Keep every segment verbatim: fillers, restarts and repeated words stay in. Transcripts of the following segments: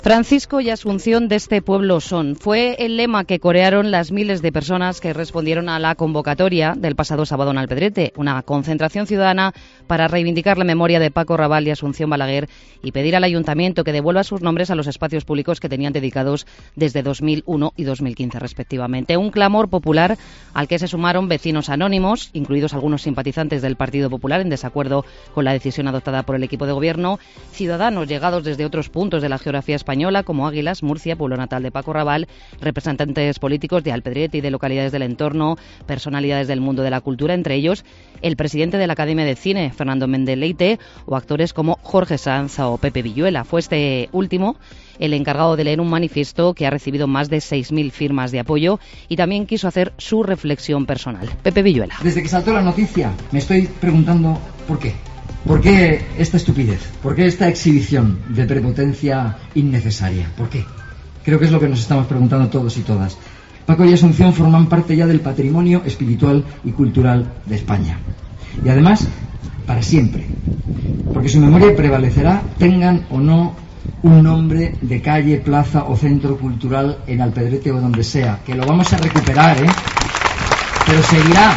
Francisco y Asunción de este pueblo son. Fue el lema que corearon las miles de personas que respondieron a la convocatoria del pasado sábado en Alpedrete, una concentración ciudadana para reivindicar la memoria de Paco Raval y Asunción Balaguer y pedir al ayuntamiento que devuelva sus nombres a los espacios públicos que tenían dedicados desde dos mil uno y dos mil quince respectivamente. Un clamor popular al que se sumaron vecinos anónimos, incluidos algunos simpatizantes del Partido Popular en desacuerdo con la decisión adoptada por el equipo de gobierno, ciudadanos llegados desde otros puntos de la geografía española española como Águilas, Murcia, pueblo natal de Paco Raval, representantes políticos de Alpedrete y de localidades del entorno, personalidades del mundo de la cultura, entre ellos el presidente de la Academia de Cine, Fernando Méndez Leite, o actores como Jorge Sanz o Pepe Villuela. Fue este último el encargado de leer un manifiesto que ha recibido más de seis mil firmas de apoyo y también quiso hacer su reflexión personal. Pepe Villuela. Desde que saltó la noticia me estoy preguntando por qué. ¿Por qué esta estupidez? ¿Por qué esta exhibición de prepotencia innecesaria? ¿Por qué? Creo que es lo que nos estamos preguntando todos y todas. Paco y Asunción forman parte ya del patrimonio espiritual y cultural de España. Y además, para siempre. Porque su memoria prevalecerá, tengan o no un nombre de calle, plaza o centro cultural en Alpedrete o donde sea. Que lo vamos a recuperar, ¿eh? Pero seguirá.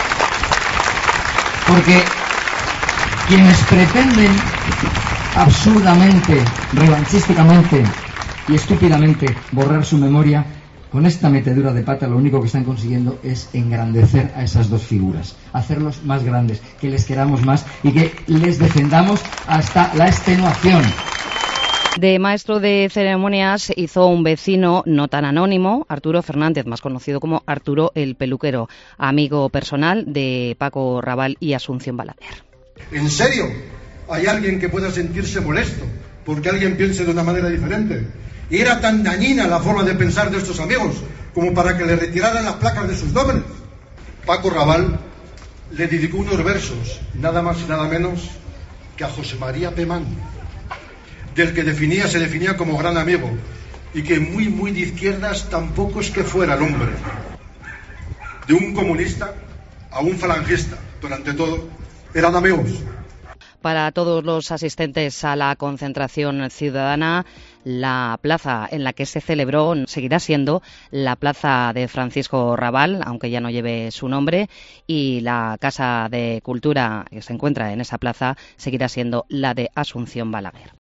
Porque quienes pretenden absurdamente, revanchísticamente y estúpidamente borrar su memoria, con esta metedura de pata lo único que están consiguiendo es engrandecer a esas dos figuras, hacerlos más grandes, que les queramos más y que les defendamos hasta la extenuación. De maestro de ceremonias hizo un vecino no tan anónimo, Arturo Fernández, más conocido como Arturo el Peluquero, amigo personal de Paco Raval y Asunción Balaguer. ¿En serio? ¿Hay alguien que pueda sentirse molesto porque alguien piense de una manera diferente? Y era tan dañina la forma de pensar de estos amigos como para que le retiraran las placas de sus nombres. Paco Raval le dedicó unos versos, nada más y nada menos que a José María Pemán, del que definía, se definía como gran amigo, y que muy, muy de izquierdas tampoco es que fuera el hombre. De un comunista a un falangista, pero ante todo eran amigos. Para todos los asistentes a la concentración ciudadana, la plaza en la que se celebró seguirá siendo la plaza de Francisco Raval, aunque ya no lleve su nombre, y la Casa de Cultura que se encuentra en esa plaza seguirá siendo la de Asunción Balaguer.